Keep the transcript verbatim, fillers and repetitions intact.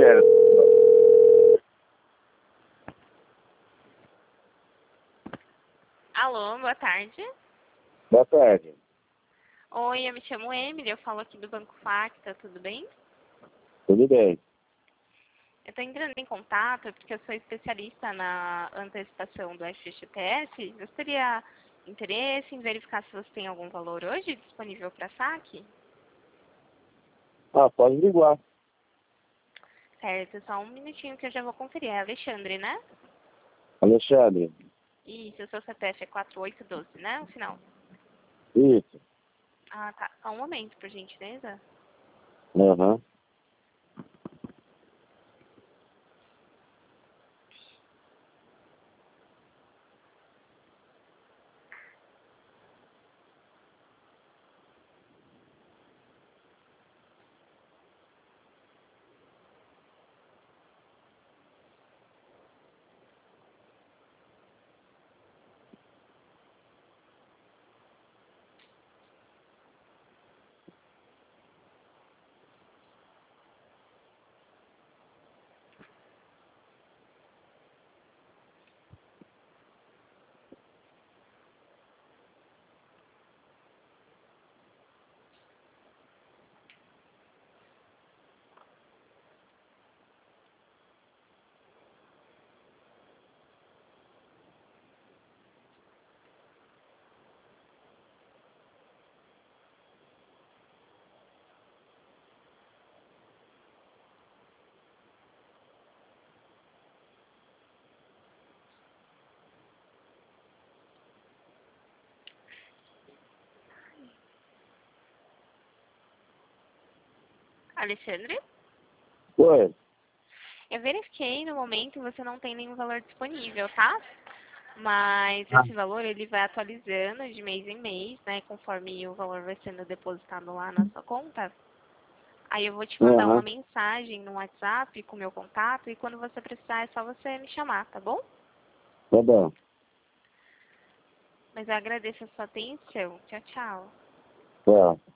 Pera. Alô, boa tarde. Boa tarde. Oi, eu me chamo Emily, eu falo aqui do Banco Facta, tudo bem? Tudo bem. Eu estou entrando em contato porque eu sou especialista na antecipação do F G T S. Eu teria interesse em verificar se você tem algum valor hoje disponível para saque? Ah, pode ligar. Certo, só um minutinho que eu já vou conferir. É Alexandre, né? Alexandre. Isso, o seu C P F é quatro oito um dois, né? O final. Isso. Ah, tá. Só um momento, por gentileza. Aham. Alexandre? Oi. Eu verifiquei, no momento você não tem nenhum valor disponível, tá? Mas Ah. esse valor ele vai atualizando de mês em mês, né? Conforme o valor vai sendo depositado lá na sua conta. Aí eu vou te mandar uma Aham. mensagem no WhatsApp com o meu contato e quando você precisar é só você me chamar, tá bom? Tá bom. Mas eu agradeço a sua atenção. Tchau, tchau. Tá.